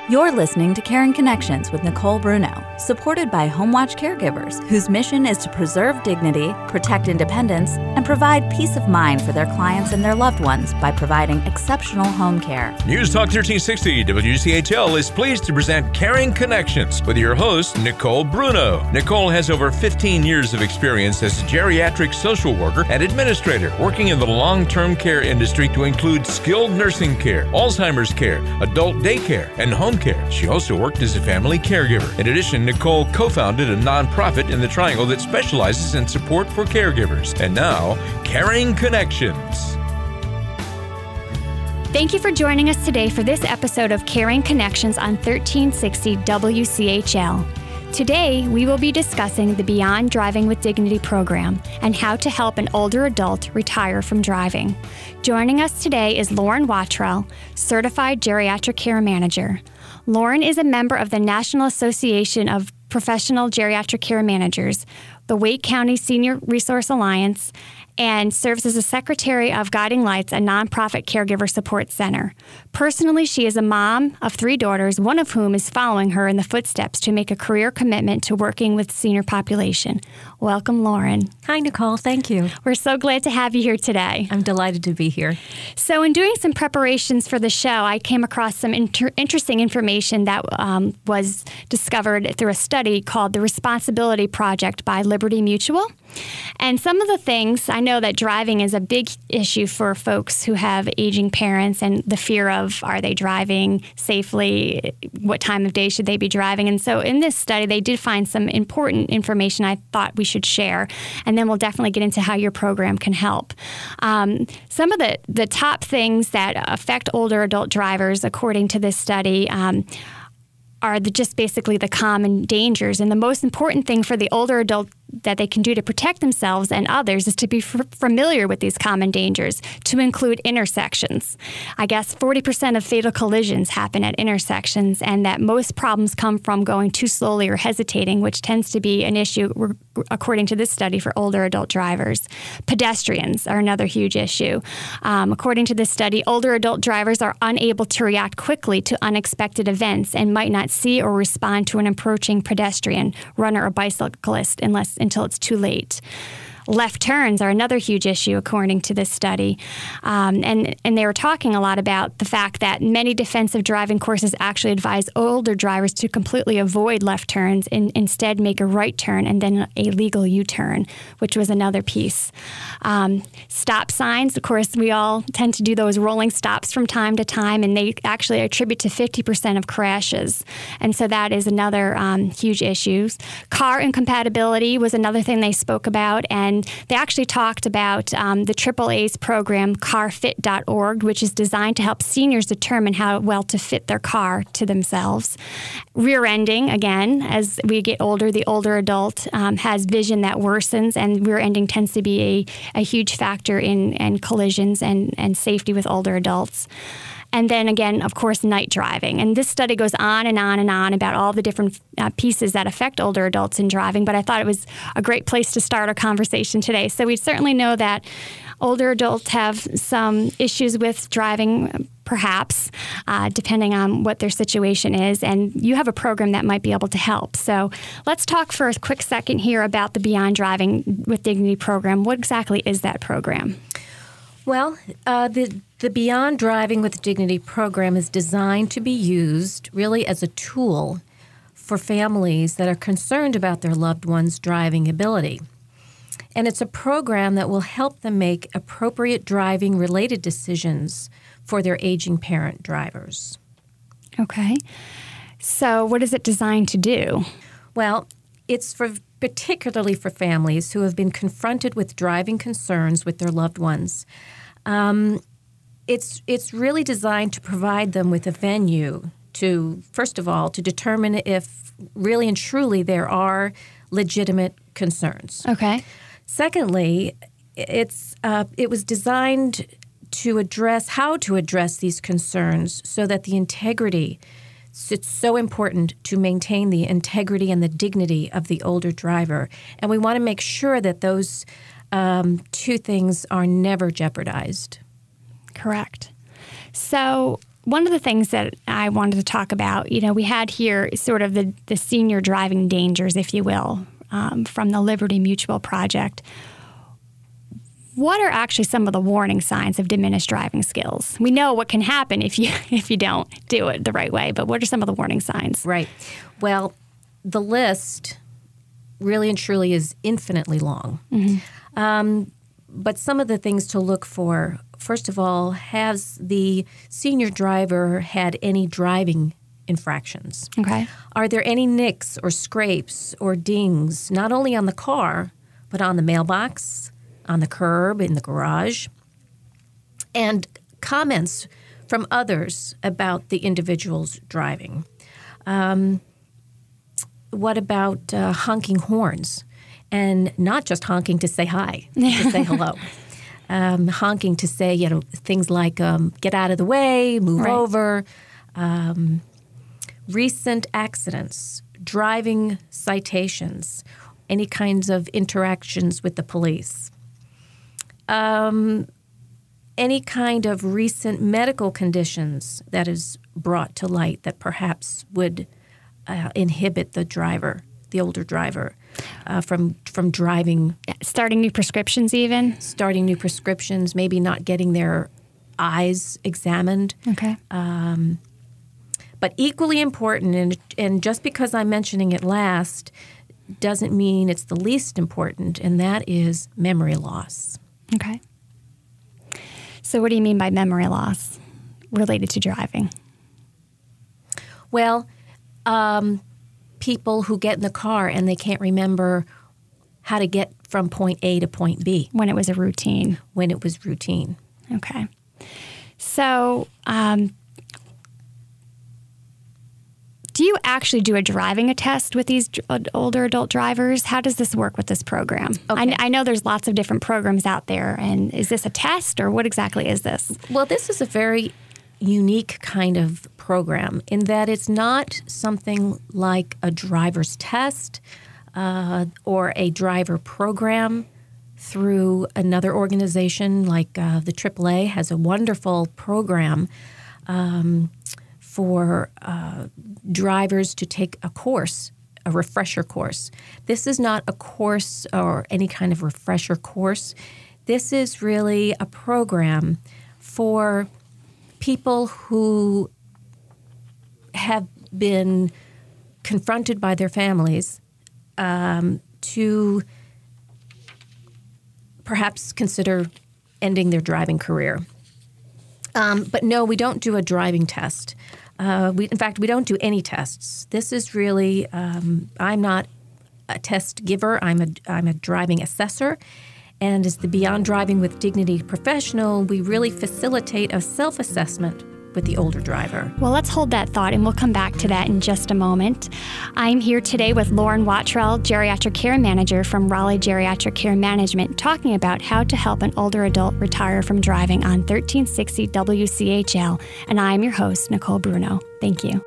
You're listening to Caring Connections with Nicole Bruno, supported by HomeWatch Caregivers, whose mission is to preserve dignity, protect independence, and provide peace of mind for their clients and their loved ones by providing exceptional home care. News Talk 1360 WCHL is pleased to present Caring Connections with your host, Nicole Bruno. Nicole has over 15 years of experience as a geriatric social worker and administrator, working in the long-term care industry to include skilled nursing care, Alzheimer's care, adult daycare, and home care. She also worked as a family caregiver. In addition, Nicole co-founded a nonprofit in the Triangle that specializes in support for caregivers. And now, Caring Connections. Thank you for joining us today for this episode of Caring Connections on 1360 WCHL. Today, we will be discussing the Beyond Driving with Dignity program and how to help an older adult retire from driving. Joining us today is Lauren Wottrell, Certified Geriatric Care Manager. Lauren is a member of the National Association of Professional Geriatric Care Managers, the Wake County Senior Resource Alliance, and serves as a secretary of Guiding Lights, a nonprofit caregiver support center. Personally, she is a mom of 3 daughters, one of whom is following her in the footsteps to make a career commitment to working with the senior population. Welcome, Lauren. Hi, Nicole. Thank you. We're so glad to have you here today. I'm delighted to be here. So in doing some preparations for the show, I came across some interesting information that was discovered through a study called the Responsibility Project by Liberty Mutual. And some of the things, I know that driving is a big issue for folks who have aging parents and the fear of, are they driving safely? What time of day should they be driving? And so in this study, they did find some important information I thought we should share. And then we'll definitely get into how your program can help. Some of the top things that affect older adult drivers, according to this study, are just basically the common dangers. And the most important thing for the older adult that they can do to protect themselves and others is to be familiar with these common dangers, to include intersections. I guess 40% of fatal collisions happen at intersections, and that most problems come from going too slowly or hesitating, which tends to be an issue, according to this study, for older adult drivers. Pedestrians are another huge issue. According to this study, older adult drivers are unable to react quickly to unexpected events and might not see or respond to an approaching pedestrian, runner, or bicyclist until it's too late. Left turns are another huge issue, according to this study. And they were talking a lot about the fact that many defensive driving courses actually advise older drivers to completely avoid left turns and instead make a right turn and then a legal U-turn, which was another piece. Stop signs, of course, we all tend to do those rolling stops from time to time, and they actually attribute to 50% of crashes. And so that is another huge issue. Car incompatibility was another thing they spoke about, and they actually talked about the AAA's program, carfit.org, which is designed to help seniors determine how well to fit their car to themselves. Rear-ending, again, as we get older, the older adult has vision that worsens, and rear-ending tends to be a huge factor in collisions and safety with older adults. And then again, of course, night driving. And this study goes on and on and on about all the different pieces that affect older adults in driving, but I thought it was a great place to start our conversation today. So we certainly know that older adults have some issues with driving, perhaps, depending on what their situation is, and you have a program that might be able to help. So let's talk for a quick second here about the Beyond Driving with Dignity program. What exactly is that program? Well, the Beyond Driving with Dignity program is designed to be used really as a tool for families that are concerned about their loved one's driving ability. And it's a program that will help them make appropriate driving-related decisions for their aging parent drivers. Okay. So what is it designed to do? Well, it's particularly for families who have been confronted with driving concerns with their loved ones. It's really designed to provide them with a venue to, first of all, to determine if really and truly there are legitimate concerns. Okay. Secondly, it was designed to address how to address these concerns so that the integrity, it's so important to maintain the integrity and the dignity of the older driver. And we want to make sure that those two things are never jeopardized. Correct. So one of the things that I wanted to talk about. We had here sort of the senior driving dangers, if you will, from the Liberty Mutual Project. What are actually some of the warning signs of diminished driving skills? We know what can happen if you don't do it the right way, but what are some of the warning signs? Right. Well, the list really and truly is infinitely long. Mm-hmm. But some of the things to look for, first of all, has the senior driver had any driving infractions? Okay. Are there any nicks or scrapes or dings, not only on the car, but on the mailbox, on the curb, in the garage? And comments from others about the individual's driving. What about honking horns? And not just honking to say hi, to say hello. Honking to say, things like get out of the way, move right. over. Recent accidents, driving citations, any kinds of interactions with the police. Any kind of recent medical conditions that is brought to light that perhaps would inhibit the older driver, from driving. Starting new prescriptions even? Starting new prescriptions, maybe not getting their eyes examined. Okay. But equally important, and just because I'm mentioning it last doesn't mean it's the least important, and that is memory loss. Okay. So what do you mean by memory loss related to driving? Well, people who get in the car and they can't remember how to get from point A to point B. When it was a routine. When it was routine. Okay. So do you actually do a driving test with these older adult drivers? How does this work with this program? Okay. I know there's lots of different programs out there, and is this a test, or what exactly is this? Well, this is a very unique kind of program in that it's not something like a driver's test or a driver program through another organization like the AAA has a wonderful program for drivers to take a course, a refresher course. This is not a course or any kind of refresher course. This is really a program for people who have been confronted by their families to perhaps consider ending their driving career. But no, we don't do a driving test. In fact, we don't do any tests. This is really, I'm not a test giver. I'm a driving assessor. And as the Beyond Driving with Dignity professional, we really facilitate a self-assessment with the older driver. Well, let's hold that thought, and we'll come back to that in just a moment. I'm here today with Lauren Wottrell, Geriatric Care Manager from Raleigh Geriatric Care Management, talking about how to help an older adult retire from driving on 1360 WCHL. And I'm your host, Nicole Bruno. Thank you.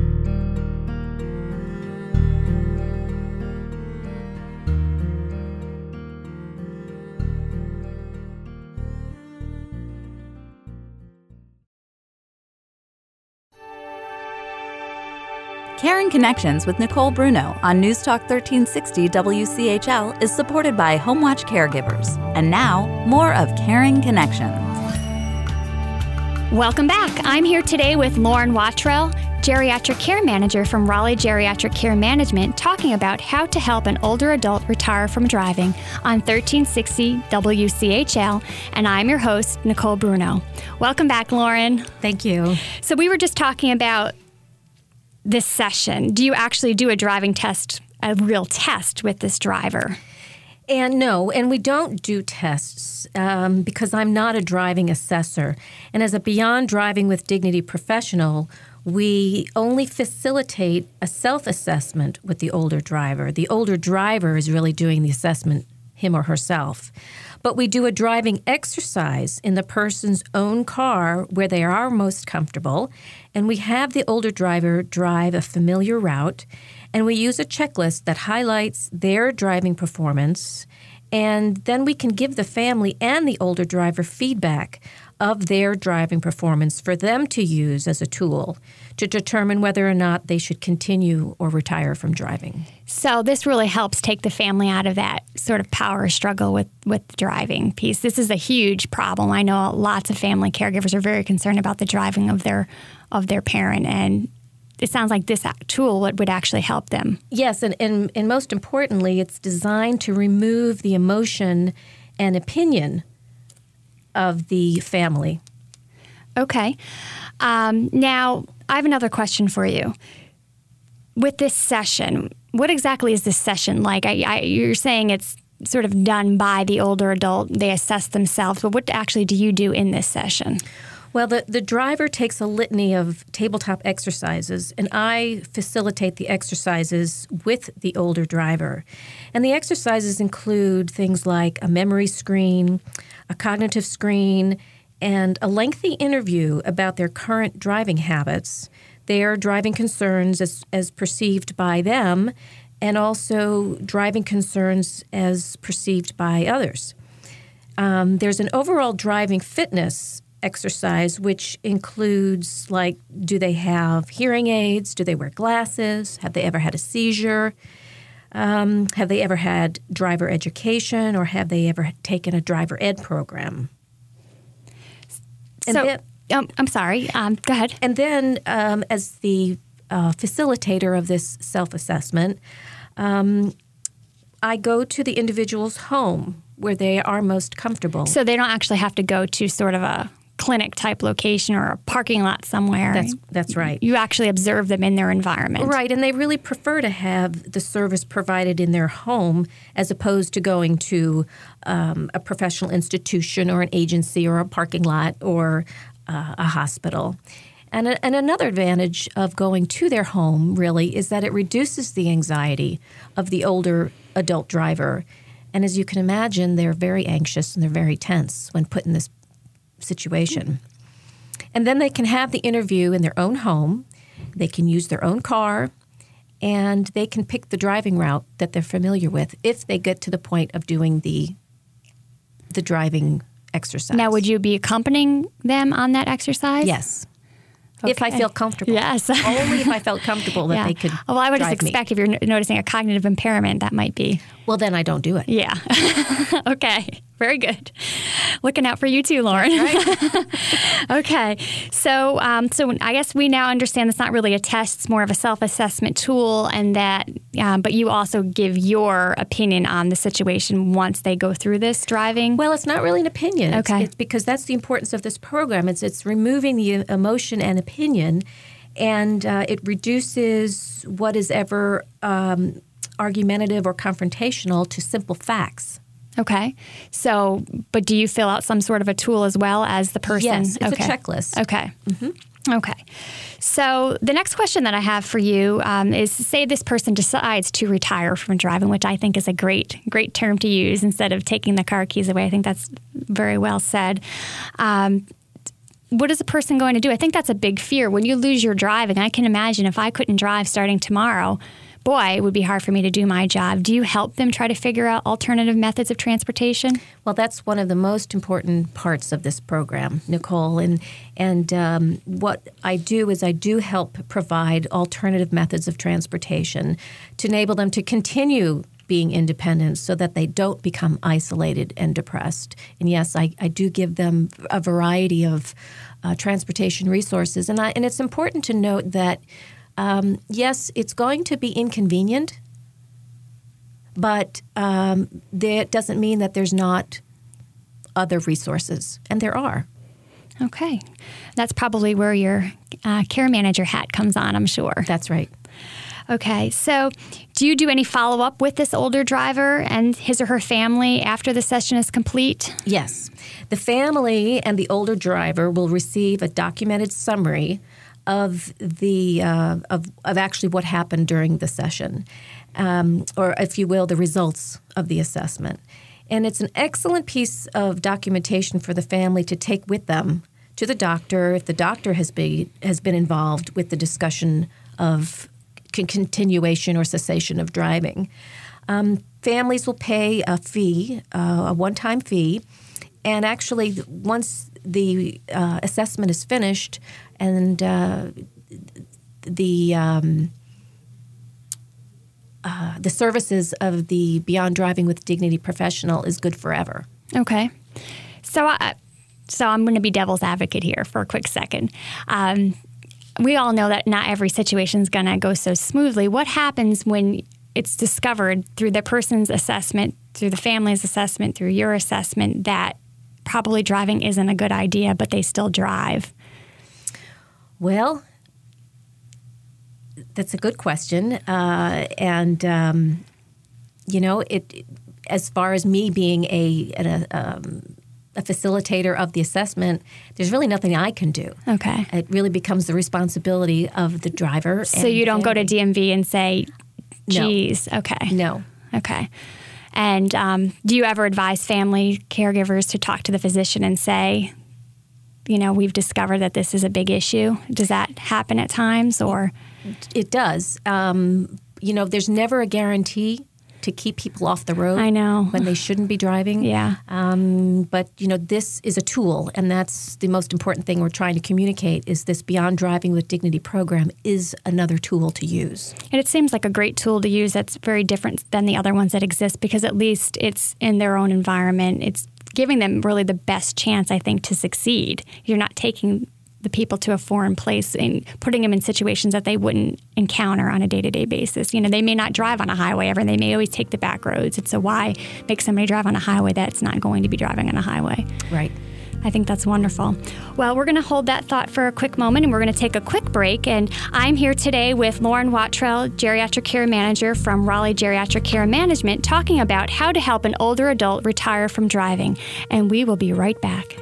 Caring Connections with Nicole Bruno on News Talk 1360 WCHL is supported by HomeWatch Caregivers. And now, more of Caring Connections. Welcome back. I'm here today with Lauren Wottrell, Geriatric Care Manager from Raleigh Geriatric Care Management, talking about how to help an older adult retire from driving on 1360 WCHL. And I'm your host, Nicole Bruno. Welcome back, Lauren. Thank you. So we were just talking about this session. Do you actually do a driving test, a real test with this driver? And no, and we don't do tests because I'm not a driving assessor. And as a Beyond Driving with Dignity professional, we only facilitate a self-assessment with the older driver. The older driver is really doing the assessment, him or herself. But we do a driving exercise in the person's own car where they are most comfortable, and we have the older driver drive a familiar route, and we use a checklist that highlights their driving performance, and then we can give the family and the older driver feedback of their driving performance for them to use as a tool to determine whether or not they should continue or retire from driving. So this really helps take the family out of that sort of power struggle with the driving piece. This is a huge problem. I know lots of family caregivers are very concerned about the driving of their parent, and it sounds like this tool would actually help them. Yes, and most importantly, it's designed to remove the emotion and opinion of the family. Okay. Now, I have another question for you. With this session, what exactly is this session like? You're saying it's sort of done by the older adult. They assess themselves. But what actually do you do in this session? Well, the driver takes a litany of tabletop exercises, and I facilitate the exercises with the older driver. And the exercises include things like a memory screen, a cognitive screen, and a lengthy interview about their current driving habits, their driving concerns as perceived by them, and also driving concerns as perceived by others. There's an overall driving fitness exercise, which includes, like, do they have hearing aids? Do they wear glasses? Have they ever had a seizure? Have they ever had driver education, or have they ever taken a driver ed program? I'm sorry. Go ahead. And then as the facilitator of this self-assessment, I go to the individual's home where they are most comfortable. So they don't actually have to go to sort of a clinic-type location or a parking lot somewhere. That's right. You actually observe them in their environment. Right, and they really prefer to have the service provided in their home as opposed to going to a professional institution or an agency or a parking lot or a hospital. And another advantage of going to their home, really, is that it reduces the anxiety of the older adult driver. And as you can imagine, they're very anxious and they're very tense when put in this situation. And then they can have the interview in their own home. They can use their own car, and they can pick the driving route that they're familiar with if they get to the point of doing the driving exercise. Now, would you be accompanying them on that exercise? Yes. Okay. If I feel comfortable. Yes. Only if I felt comfortable that they could Well, I would just drive me. expect if you're noticing a cognitive impairment, that might be. Well, then I don't do it. Yeah. Okay. Very good. Looking out for you too, Lauren. Right. Okay. So I guess we now understand it's not really a test; it's more of a self-assessment tool, and that. But you also give your opinion on the situation once they go through this driving. Well, it's not really an opinion. Okay. It's because that's the importance of this program. It's removing the emotion and opinion, and it reduces what is ever argumentative or confrontational to simple facts. Okay. So, but do you fill out some sort of a tool as well as the person? Yes, it's okay. a checklist. Okay. Mm-hmm. Okay. So the next question that I have for you is, say this person decides to retire from driving, which I think is a great term to use instead of taking the car keys away. I think that's very well said. What is a person going to do? I think that's a big fear. When you lose your driving, I can imagine if I couldn't drive starting tomorrow, boy, it would be hard for me to do my job. Do you help them try to figure out alternative methods of transportation? Well, that's one of the most important parts of this program, Nicole. And what I do is I do help provide alternative methods of transportation to enable them to continue being independent so that they don't become isolated and depressed. And yes, I do give them a variety of transportation resources. And it's important to note that yes, it's going to be inconvenient, but that doesn't mean that there's not other resources, and there are. Okay. That's probably where your care manager hat comes on, I'm sure. That's right. Okay. So do you do any follow-up with this older driver and his or her family after the session is complete? Yes. The family and the older driver will receive a documented summary of the of actually what happened during the session, or if you will, the results of the assessment. And it's an excellent piece of documentation for the family to take with them to the doctor if the doctor has been involved with the discussion of continuation or cessation of driving. Families will pay a fee, a one-time fee. And actually, once the assessment is finished and the services of the Beyond Driving with Dignity professional is good forever. Okay. So I'm going to be devil's advocate here for a quick second. We all know that not every situation is going to go so smoothly. What happens when it's discovered through the person's assessment, through the family's assessment, through your assessment, that probably driving isn't a good idea, but they still drive? Well, that's a good question. It as far as me being a facilitator of the assessment, there's really nothing I can do. Okay. It really becomes the responsibility of the driver. So you don't go to DMV and say, geez, no. Okay. No. Okay. And do you ever advise family caregivers to talk to the physician and say, we've discovered that this is a big issue? Does that happen at times, or? It does. There's never a guarantee to keep people off the road. I know. When they shouldn't be driving. Yeah. But this is a tool, and that's the most important thing we're trying to communicate is this Beyond Driving with Dignity program is another tool to use. And it seems like a great tool to use that's very different than the other ones that exist, because at least it's in their own environment. It's giving them really the best chance, I think, to succeed. You're not taking the people to a foreign place and putting them in situations that they wouldn't encounter on a day-to-day basis. They may not drive on a highway ever. They may always take the back roads. It's so why make somebody drive on a highway that's not going to be driving on a highway? Right. I think that's wonderful. Well, we're going to hold that thought for a quick moment, and we're going to take a quick break. And I'm here today with Lauren Wottrell, Geriatric Care Manager from Raleigh Geriatric Care Management, talking about how to help an older adult retire from driving. And we will be right back.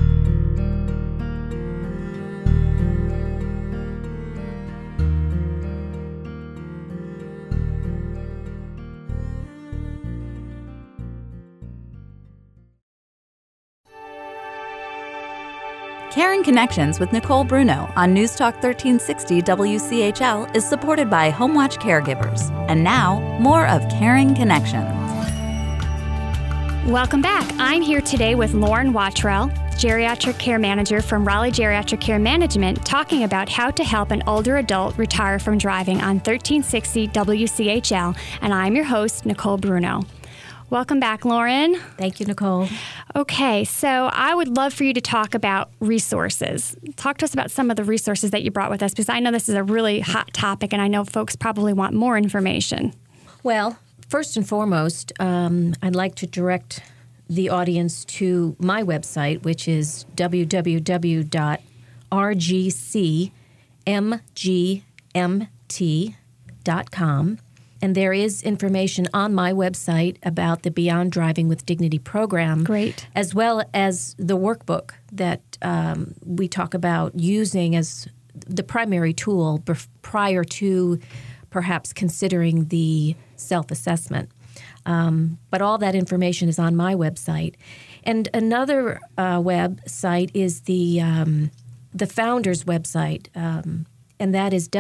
Caring Connections with Nicole Bruno on News Talk 1360 WCHL is supported by HomeWatch Caregivers. And now, more of Caring Connections. Welcome back. I'm here today with Lauren Wottrell, Geriatric Care Manager from Raleigh Geriatric Care Management, talking about how to help an older adult retire from driving on 1360 WCHL. And I'm your host, Nicole Bruno. Welcome back, Lauren. Thank you, Nicole. Okay, so I would love for you to talk about resources. Talk to us about some of the resources that you brought with us, because I know this is a really hot topic, and I know folks probably want more information. Well, first and foremost, I'd like to direct the audience to my website, which is www.rgcmgmt.com. And there is information on my website about the Beyond Driving with Dignity program. Great. As well as the workbook that we talk about using as the primary tool prior to perhaps considering the self-assessment. But all that information is on my website. And another website is the founder's website, and that is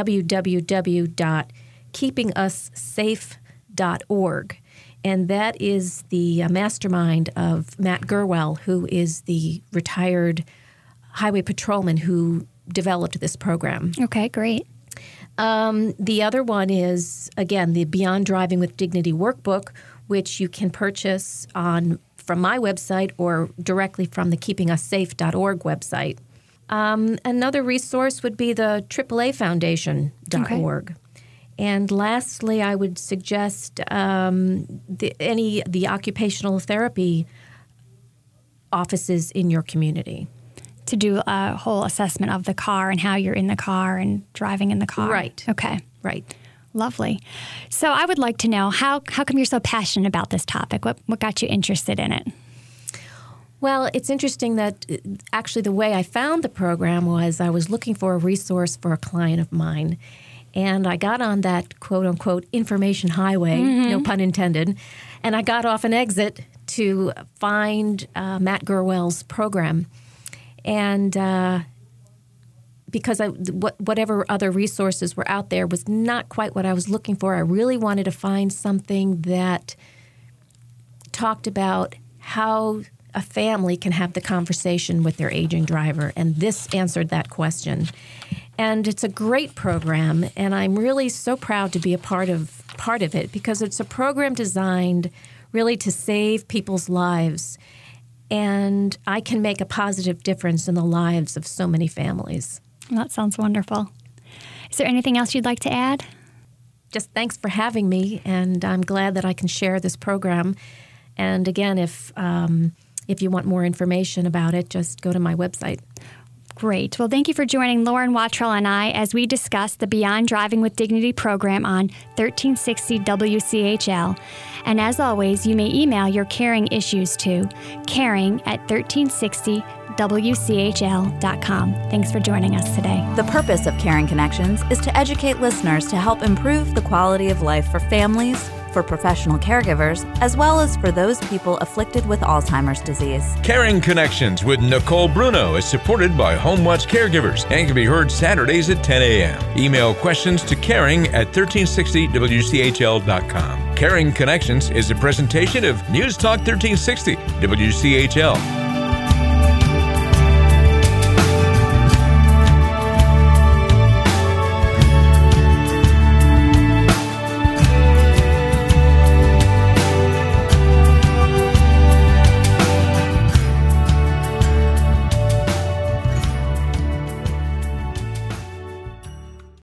www.keepingussafe.org. And that is the mastermind of Matt Gerwell, who is the retired highway patrolman who developed this program. Okay, great. The other one is, again, the Beyond Driving with Dignity workbook, which you can purchase from my website or directly from the keepingussafe.org website. Another resource would be the AAAfoundation.org. Okay. And lastly, I would suggest the occupational therapy offices in your community. To do a whole assessment of the car and how you're in the car and driving in the car. Right. Okay. Right. Lovely. So I would like to know, how come you're so passionate about this topic? What got you interested in it? Well, it's interesting that actually the way I found the program was I was looking for a resource for a client of mine. And I got on that quote-unquote information highway, no pun intended, and I got off an exit to find Matt Gerwell's program. And because whatever other resources were out there was not quite what I was looking for, I really wanted to find something that talked about how a family can have the conversation with their aging driver, and this answered that question. And it's a great program, and I'm really so proud to be a part of it because it's a program designed really to save people's lives, and I can make a positive difference in the lives of so many families. That sounds wonderful. Is there anything else you'd like to add? Just thanks for having me, and I'm glad that I can share this program. And again, if you want more information about it, just go to my website. Great. Well, thank you for joining Lauren Wottrell and I as we discuss the Beyond Driving with Dignity program on 1360 WCHL. And as always, you may email your caring issues to caring@1360WCHL.com. Thanks for joining us today. The purpose of Caring Connections is to educate listeners to help improve the quality of life for families, for professional caregivers, as well as for those people afflicted with Alzheimer's disease. Caring Connections with Nicole Bruno is supported by HomeWatch Caregivers and can be heard Saturdays at 10 a.m. Email questions to caring@1360WCHL.com. Caring Connections is a presentation of News Talk 1360 WCHL.